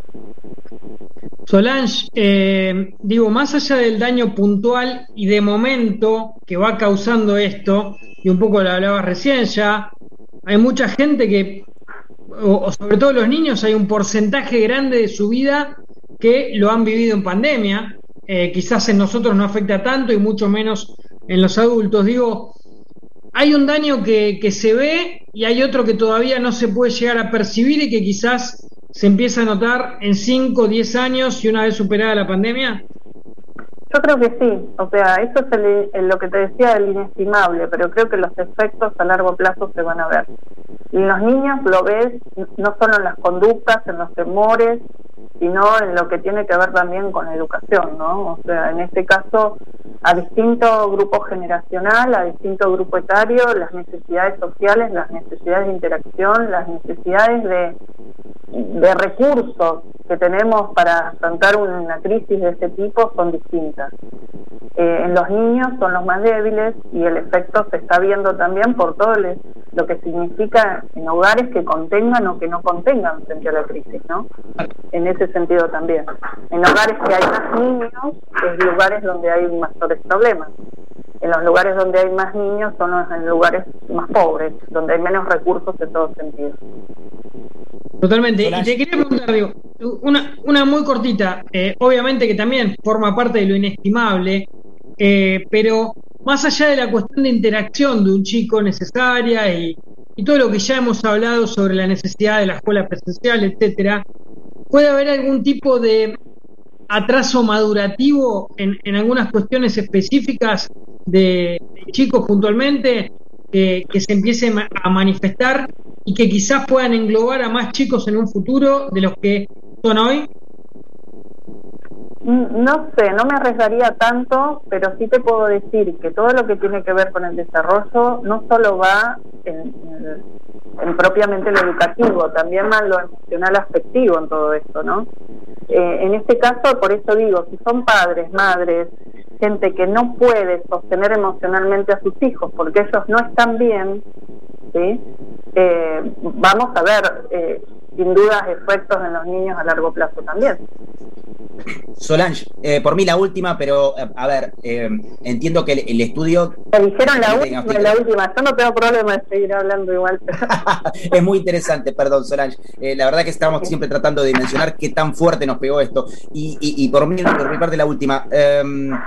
Solange, eh, digo, más allá del daño puntual y de momento que va causando esto, y un poco lo hablabas recién ya, hay mucha gente que O, o sobre todo los niños, hay un porcentaje grande de su vida que lo han vivido en pandemia, eh, quizás en nosotros no afecta tanto y mucho menos en los adultos. Digo, hay un daño que, que se ve y hay otro que todavía no se puede llegar a percibir y que quizás se empieza a notar en cinco o diez años y una vez superada la pandemia. Yo creo que sí, o sea, eso es el, el, lo que te decía del inestimable, pero creo que los efectos a largo plazo se van a ver. Y en los niños lo ves no solo en las conductas, en los temores, sino en lo que tiene que ver también con la educación, ¿no? O sea, en este caso, a distinto grupo generacional, a distinto grupo etario, las necesidades sociales, las necesidades de interacción, las necesidades de, de recursos que tenemos para afrontar una crisis de este tipo son distintas. Eh, en los niños son los más débiles y el efecto se está viendo también por todo el, lo que significa en hogares que contengan o que no contengan frente a la crisis, ¿no? En ese sentido también. En hogares que hay más niños, es lugares donde hay mayores problemas. En los lugares donde hay más niños son los en lugares más pobres, donde hay menos recursos en todo sentido. Totalmente. Y te quería preguntar, digo, una, una muy cortita, eh, obviamente que también forma parte de lo inestimable, eh, pero más allá de la cuestión de interacción de un chico necesaria y, y todo lo que ya hemos hablado sobre la necesidad de la escuela presencial, etcétera, ¿puede haber algún tipo de atraso madurativo en, en algunas cuestiones específicas de, de chicos puntualmente que, que se empiecen a manifestar y que quizás puedan englobar a más chicos en un futuro de los que son hoy? No sé, no me arriesgaría tanto, pero sí te puedo decir que todo lo que tiene que ver con el desarrollo no solo va en, en, en propiamente lo educativo, también va en lo emocional afectivo en todo esto, ¿no? Eh, en este caso, por eso digo, si son padres, madres, gente que no puede sostener emocionalmente a sus hijos porque ellos no están bien, ¿sí? Eh, vamos a ver, eh, sin duda, efectos en los niños a largo plazo también. Solange, eh, por mí la última, pero a ver, eh, entiendo que el, el estudio... Me dijeron la última, la última, yo no tengo problema de seguir hablando igual. Es muy interesante, perdón Solange, eh, la verdad que estamos siempre tratando de dimensionar qué tan fuerte nos pegó esto, y, y, y por, mí, por mi parte la última... Eh,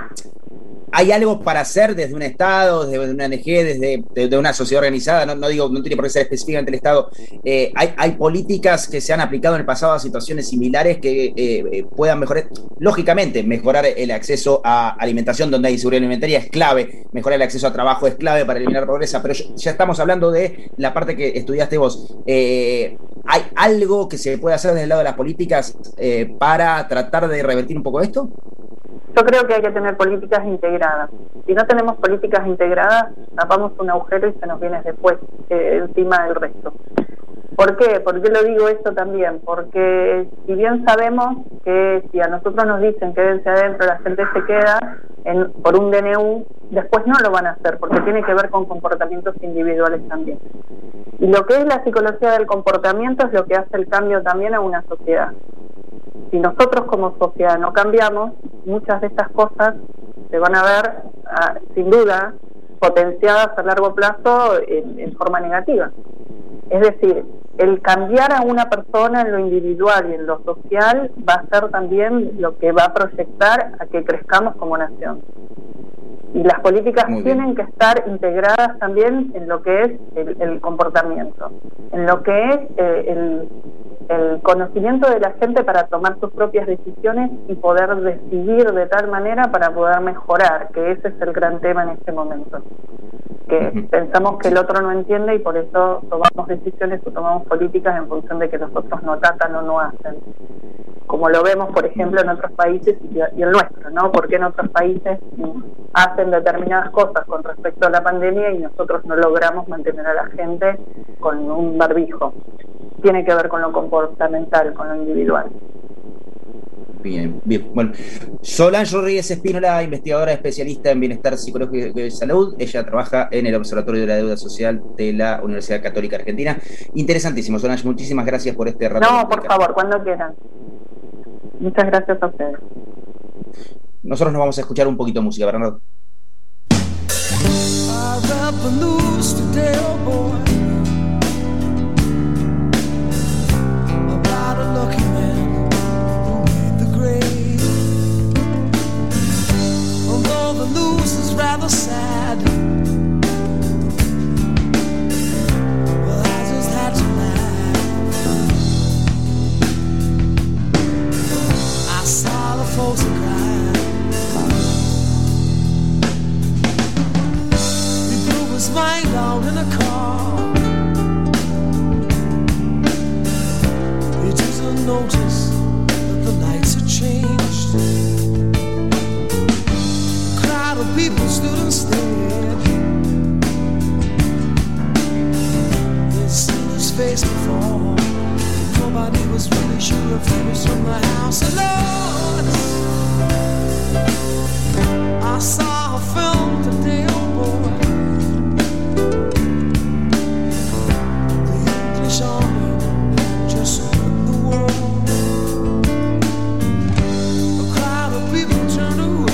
¿hay algo para hacer desde un Estado, desde una O N G, desde de, de una sociedad organizada? No, no digo, no tiene por qué ser específicamente el Estado. Eh, hay, hay políticas que se han aplicado en el pasado a situaciones similares que eh, puedan mejorar, lógicamente, mejorar el acceso a alimentación donde hay seguridad alimentaria es clave, mejorar el acceso a trabajo es clave para eliminar pobreza, pero ya estamos hablando de la parte que estudiaste vos. Eh, ¿hay algo que se puede hacer desde el lado de las políticas eh, para tratar de revertir un poco esto? Yo creo que hay que tener políticas integradas. Si no tenemos políticas integradas, tapamos un agujero y se nos viene después, eh, encima del resto. ¿Por qué? ¿Por qué lo digo esto también? Porque si bien sabemos que si a nosotros nos dicen quédense adentro, la gente se queda en, por un D N U, después no lo van a hacer, porque tiene que ver con comportamientos individuales también. Y lo que es la psicología del comportamiento es lo que hace el cambio también a una sociedad. Si nosotros como sociedad no cambiamos, muchas de estas cosas se van a ver, ah, sin duda, potenciadas a largo plazo en, en forma negativa. Es decir, el cambiar a una persona en lo individual y en lo social va a ser también lo que va a proyectar a que crezcamos como nación. Y las políticas tienen que estar integradas también en lo que es el, el comportamiento, en lo que es eh, el, el conocimiento de la gente para tomar sus propias decisiones y poder decidir de tal manera para poder mejorar, que ese es el gran tema en este momento. Que uh-huh. pensamos que el otro no entiende y por eso tomamos decisiones o tomamos políticas en función de que los otros no tratan o no hacen. Como lo vemos, por ejemplo, en otros países y el nuestro, ¿no? Porque en otros países hacen determinadas cosas con respecto a la pandemia y nosotros no logramos mantener a la gente con un barbijo. Tiene que ver con lo comportamental, con lo individual. Bien, bien. Bueno, Solange Rodríguez Espínola, investigadora especialista en bienestar psicológico y salud. Ella trabaja en el Observatorio de la Deuda Social de la Universidad Católica Argentina. Interesantísimo, Solange. Muchísimas gracias por este rato. No, por favor, cuando quieran. Muchas gracias a ustedes. Nosotros nos vamos a escuchar un poquito de música, Bernardo. The news is rather sad. Well, I just had to laugh. I saw the photograph. He threw his mind out in a car. He doesn't notice that the lights have changed. People stood and stared. They'd seen his face before. Nobody was really sure if he was from the House of Lords. I saw a film today, oh boy. The English army just won the war. A crowd of people turned away.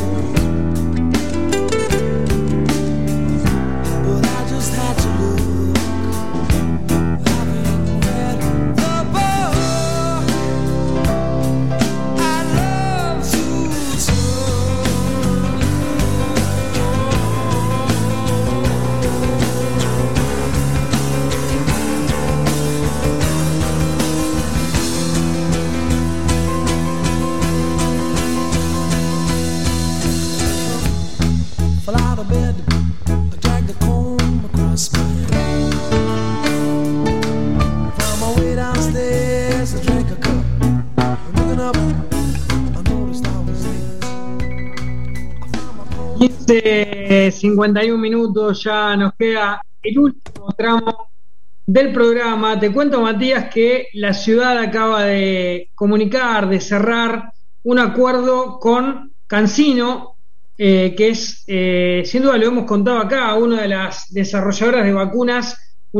quince cincuenta y uno minutos, ya nos queda el último tramo del programa. Te cuento, Matías, que la ciudad acaba de comunicar, de cerrar un acuerdo con CanSino, eh, que es, eh, sin duda lo hemos contado acá, una de las desarrolladoras de vacunas,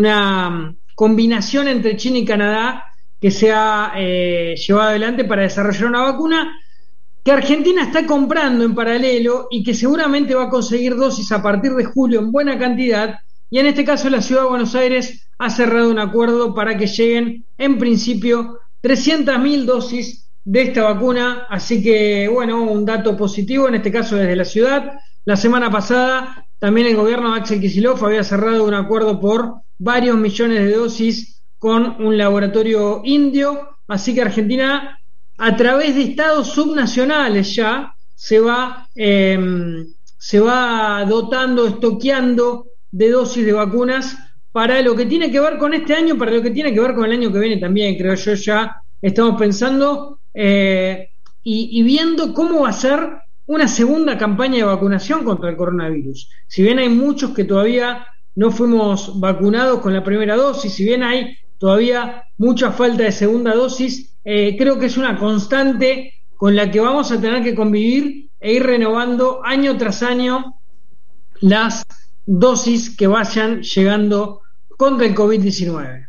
una combinación entre China y Canadá que se ha eh, llevado adelante para desarrollar una vacuna que Argentina está comprando en paralelo y que seguramente va a conseguir dosis a partir de julio en buena cantidad, y en este caso la Ciudad de Buenos Aires ha cerrado un acuerdo para que lleguen en principio trescientas mil dosis de esta vacuna, así que bueno, un dato positivo en este caso desde la ciudad. La semana pasada también el gobierno de Axel Kicillof había cerrado un acuerdo por varios millones de dosis con un laboratorio indio, así que Argentina, a través de estados subnacionales, ya se va eh, se va dotando, estoqueando de dosis de vacunas para lo que tiene que ver con este año, para lo que tiene que ver con el año que viene también, creo yo. Ya estamos pensando eh, y, y viendo cómo va a ser una segunda campaña de vacunación contra el coronavirus. Si bien hay muchos que todavía no fuimos vacunados con la primera dosis, si bien hay todavía mucha falta de segunda dosis, Eh, creo que es una constante con la que vamos a tener que convivir e ir renovando año tras año las dosis que vayan llegando contra el covid diecinueve.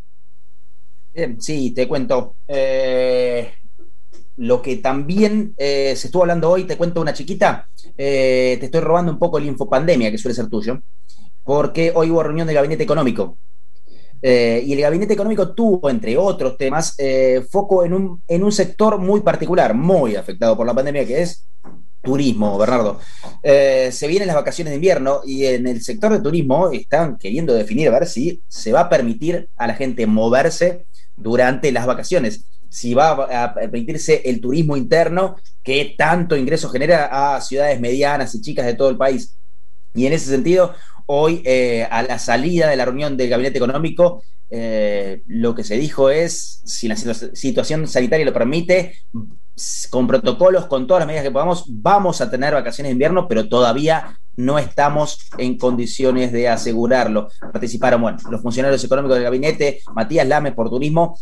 Bien, sí, te cuento. Eh, lo que también eh, se estuvo hablando hoy, te cuento una chiquita. Eh, te estoy robando un poco el infopandemia, que suele ser tuyo, porque hoy hubo reunión del Gabinete Económico. Eh, y el Gabinete Económico tuvo, entre otros temas, eh, foco en un, en un sector muy particular, muy afectado por la pandemia, que es turismo, Bernardo. Eh, se vienen las vacaciones de invierno y en el sector de turismo están queriendo definir a ver si se va a permitir a la gente moverse durante las vacaciones. Si va a permitirse el turismo interno que tanto ingreso genera a ciudades medianas y chicas de todo el país. Y en ese sentido, hoy, eh, a la salida de la reunión del Gabinete Económico, eh, lo que se dijo es, si la situ- situación sanitaria lo permite, con protocolos, con todas las medidas que podamos, vamos a tener vacaciones de invierno, pero todavía no estamos en condiciones de asegurarlo. Participaron, bueno, los funcionarios económicos del gabinete, Matías Lames por turismo.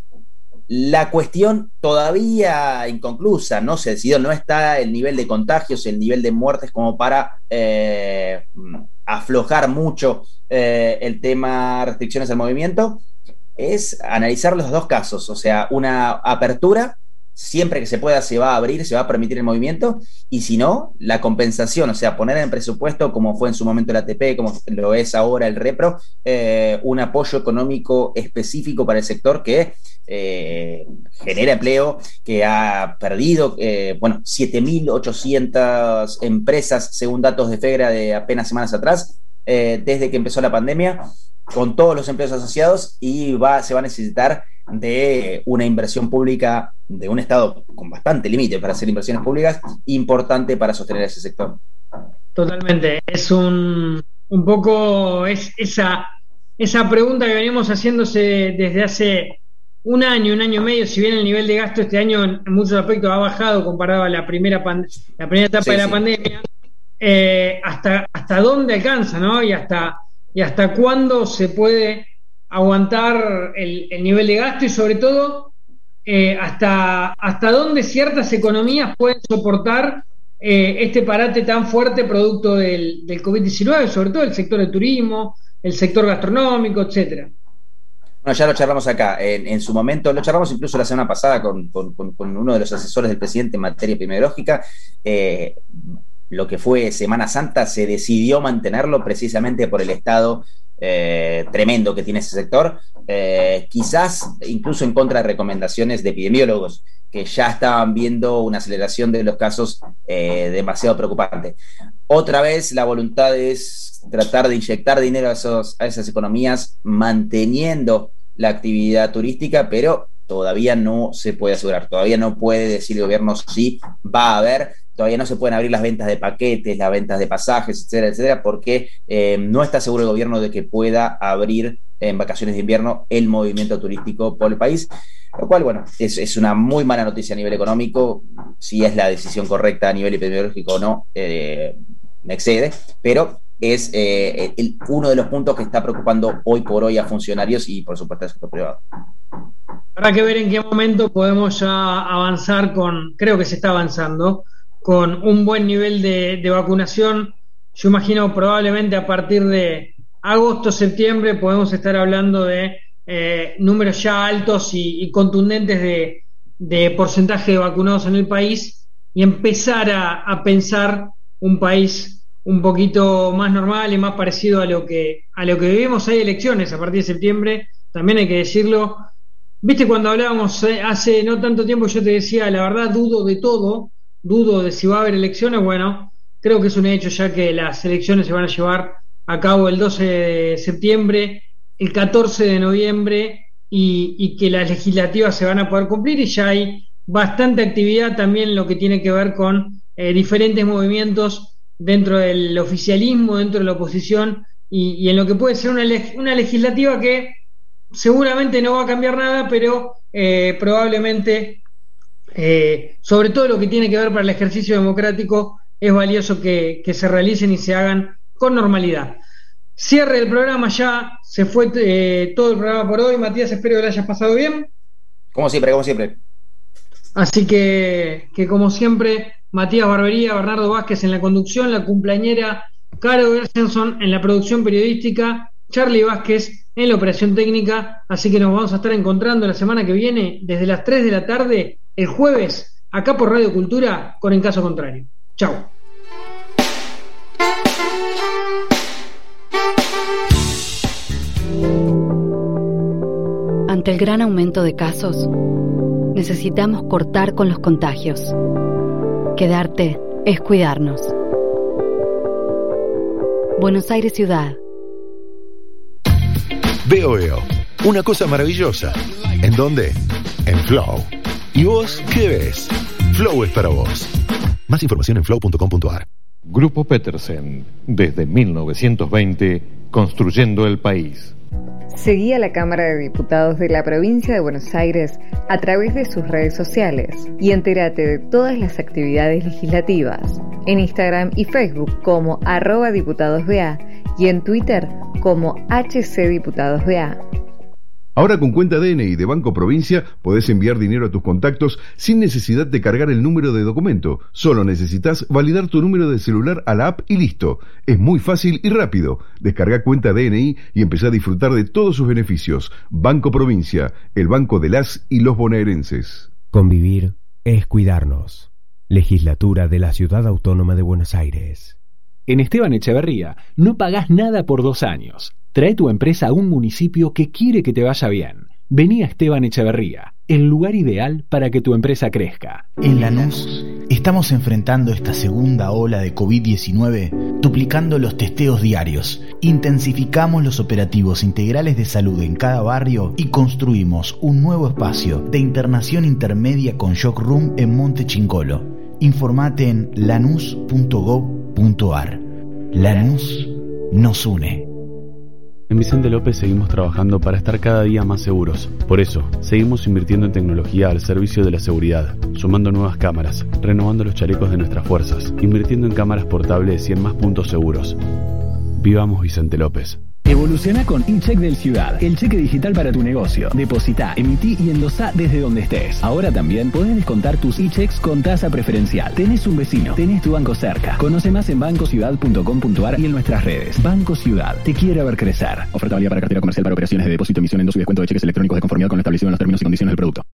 La cuestión todavía inconclusa, no se decidió, no está el nivel de contagios, el nivel de muertes como para eh, aflojar mucho eh, el tema restricciones al movimiento. Es analizar los dos casos, o sea, una apertura, siempre que se pueda se va a abrir, se va a permitir el movimiento, y si no, la compensación, o sea, poner en el presupuesto, como fue en su momento el A T P, como lo es ahora el Repro, eh, un apoyo económico específico para el sector que eh, genera empleo, que ha perdido, eh, bueno, siete mil ochocientas empresas, según datos de FEGRA de apenas semanas atrás, eh, desde que empezó la pandemia, con todos los empleos asociados, y va, se va a necesitar de una inversión pública de un Estado con bastante límite para hacer inversiones públicas, importante para sostener ese sector. Totalmente, es un, un poco es esa, esa pregunta que venimos haciéndose desde hace un año, un año y medio. Si bien el nivel de gasto este año en muchos aspectos ha bajado comparado a la primera, pand- la primera etapa sí, de la sí. pandemia, eh, hasta, hasta dónde alcanza, ¿no? Y hasta, y hasta cuándo se puede aguantar el, el nivel de gasto, y sobre todo eh, hasta, hasta dónde ciertas economías pueden soportar eh, este parate tan fuerte producto del, del COVID diecinueve, sobre todo el sector del turismo, el sector gastronómico, etcétera. Bueno, ya lo charlamos acá, en, en su momento, lo charlamos incluso la semana pasada con, con, con uno de los asesores del presidente en materia epidemiológica. eh, lo que fue Semana Santa se decidió mantenerlo precisamente por el estado Eh, tremendo que tiene ese sector, eh, quizás incluso en contra de recomendaciones de epidemiólogos que ya estaban viendo una aceleración de los casos eh, demasiado preocupante. Otra vez la voluntad es tratar de inyectar dinero a, esos, a esas economías manteniendo la actividad turística, pero todavía no se puede asegurar, todavía no puede decir el gobierno sí va a haber. Todavía no se pueden abrir las ventas de paquetes, las ventas de pasajes, etcétera, etcétera, porque eh, no está seguro el gobierno de que pueda abrir en vacaciones de invierno el movimiento turístico por el país, lo cual, bueno, es, es una muy mala noticia a nivel económico. Si es la decisión correcta a nivel epidemiológico o no, eh, me excede, pero es eh, el, uno de los puntos que está preocupando hoy por hoy a funcionarios y, por supuesto, al sector privado. Habrá que ver en qué momento podemos ya avanzar con, creo que se está avanzando, con un buen nivel de, de vacunación. Yo imagino probablemente a partir de agosto, septiembre podemos estar hablando de eh, números ya altos y, y contundentes de, de porcentaje de vacunados en el país, y empezar a, a pensar un país un poquito más normal y más parecido a lo que a lo que vivimos. Hay elecciones a partir de septiembre, también hay que decirlo. Viste, cuando hablábamos eh, hace no tanto tiempo, yo te decía, la verdad dudo de todo, dudo de si va a haber elecciones. Bueno, creo que es un hecho ya que las elecciones se van a llevar a cabo el doce de septiembre, el catorce de noviembre, y, y que las legislativas se van a poder cumplir, y ya hay bastante actividad también en lo que tiene que ver con eh, diferentes movimientos dentro del oficialismo, dentro de la oposición, y, y en lo que puede ser una, leg- una legislativa que seguramente no va a cambiar nada, pero eh, probablemente Eh, sobre todo lo que tiene que ver para el ejercicio democrático, es valioso que, que se realicen y se hagan con normalidad. Cierre el programa, ya se fue eh, todo el programa por hoy. Matías, espero que lo hayas pasado bien. Como siempre, como siempre. Así que, que como siempre, Matías Barbería, Bernardo Vázquez en la conducción, la cumpleañera Caro Gersenson en la producción periodística, Charlie Vázquez en la operación técnica. Así que nos vamos a estar encontrando la semana que viene desde las tres de la tarde, el jueves, acá por Radio Cultura, con En Caso Contrario. Chau. Ante el gran aumento de casos, necesitamos cortar con los contagios. Quedarte es cuidarnos. Buenos Aires Ciudad. Veo Veo, Una cosa maravillosa. ¿En dónde? En Flow. ¿Y vos qué ves? Flow es para vos. Más información en flow punto com punto a r. Grupo Petersen, desde mil novecientos veinte, construyendo el país. Seguí a la Cámara de Diputados de la Provincia de Buenos Aires a través de sus redes sociales y entérate de todas las actividades legislativas en Instagram y Facebook como arroba diputadosba y en Twitter como hcdiputadosba. Ahora con cuenta D N I de Banco Provincia podés enviar dinero a tus contactos sin necesidad de cargar el número de documento. Solo necesitas validar tu número de celular a la app y listo. Es muy fácil y rápido. Descarga cuenta D N I y empezá a disfrutar de todos sus beneficios. Banco Provincia, el banco de las y los bonaerenses. Convivir es cuidarnos. Legislatura de la Ciudad Autónoma de Buenos Aires. En Esteban Echeverría no pagás nada por dos años. Trae tu empresa a un municipio que quiere que te vaya bien. Vení a Esteban Echeverría, el lugar ideal para que tu empresa crezca. En Lanús estamos enfrentando esta segunda ola de COVID diecinueve duplicando los testeos diarios. Intensificamos los operativos integrales de salud en cada barrio y construimos un nuevo espacio de internación intermedia con Shock Room en Monte Chingolo. Informate en lanús punto gov punto a r. Lanús nos une. En Vicente López seguimos trabajando para estar cada día más seguros. Por eso, seguimos invirtiendo en tecnología al servicio de la seguridad, sumando nuevas cámaras, renovando los chalecos de nuestras fuerzas, invirtiendo en cámaras portables y en más puntos seguros. Vivamos Vicente López. Evoluciona con eCheck del Ciudad, el cheque digital para tu negocio. Depositá, emití y endosá desde donde estés. Ahora también podés descontar tus eChecks con tasa preferencial. Tenés un vecino, tenés tu banco cerca. Conoce más en banco ciudad punto com punto a r y en nuestras redes. Banco Ciudad, te quiere ver crecer. Oferta válida para cartera comercial para operaciones de depósito, emisión, endoso y descuento de cheques electrónicos de conformidad con lo establecido en los términos y condiciones del producto.